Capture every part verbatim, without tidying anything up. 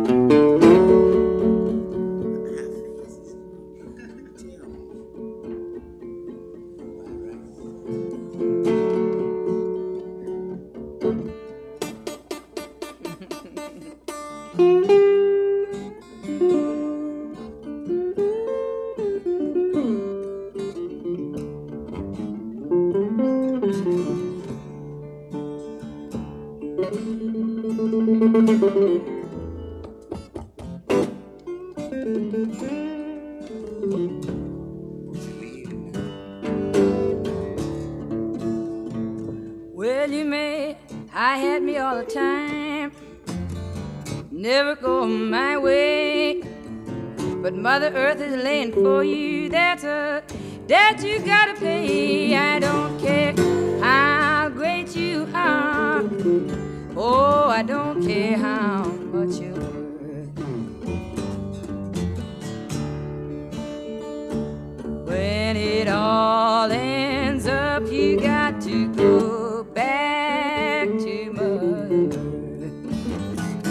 Well, you may, I had me all the time, never go my way, but Mother Earth is laying for you. That's a debt you gotta pay. I don't care how great you are. Oh, I don't care how much you're worth. When it all ends up, you got to go back to Mother Earth.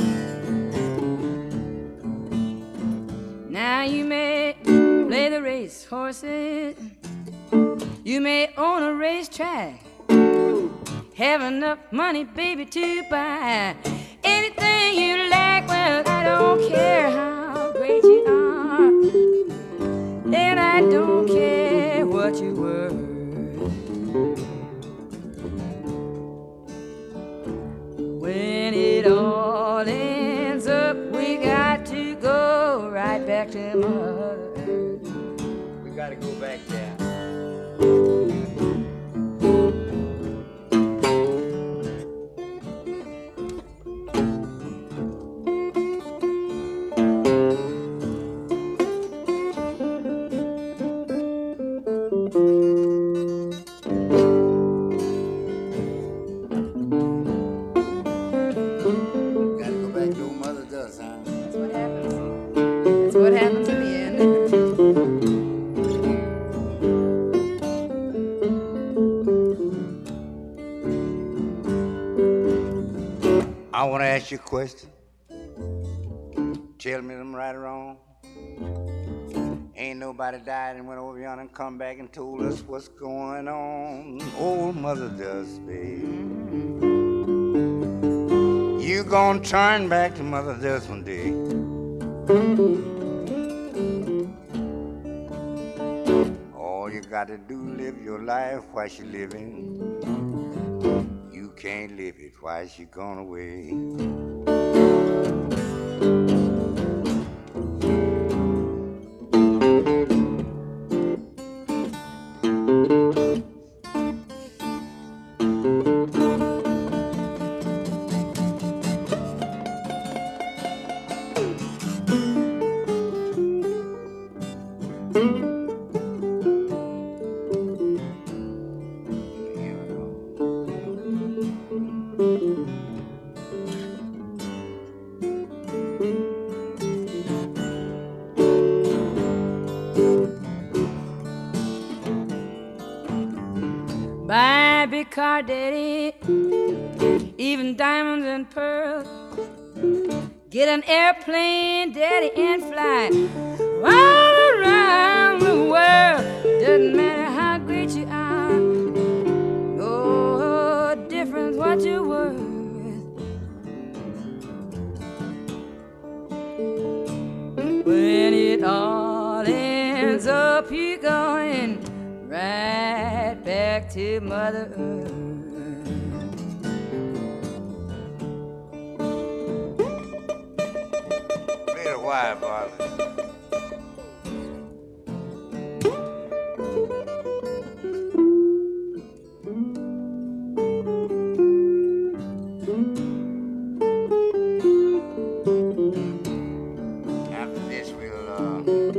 Now you may play the race horses, you may own a racetrack, have enough money, baby, to buy anything you like. Well, I don't care how great you are, and I don't care what you were. When it all ends up, we got to go right back to Mother Earth. We gotta go back there. I want to ask you a question. Tell me them right or wrong. Ain't nobody died and went over yonder and come back and told us what's going on. Old Mother Dusty. You gonna turn back to Mother Dust one day. All you gotta do, live your life while she living. You can't live it while she gone away. Buy a big car, daddy, even diamonds and pearls. Get an airplane, daddy, and fly all around the world. Doesn't matter how great you are, no difference what you're worth. When it all ends up, you're going right back to Mother Earth. Play the wire, Bobby. After this, we'll uh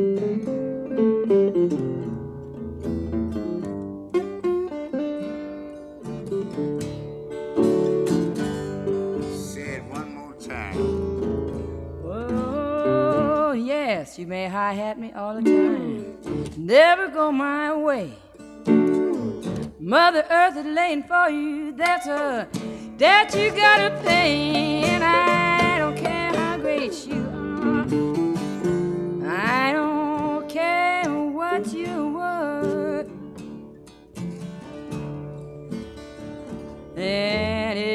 You may hi-hat me all the time, never go my way. Mother Earth is laying for you, that's a debt you gotta pay. And I don't care how great you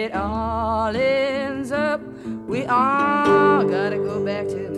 it all ends up, we all gotta go back to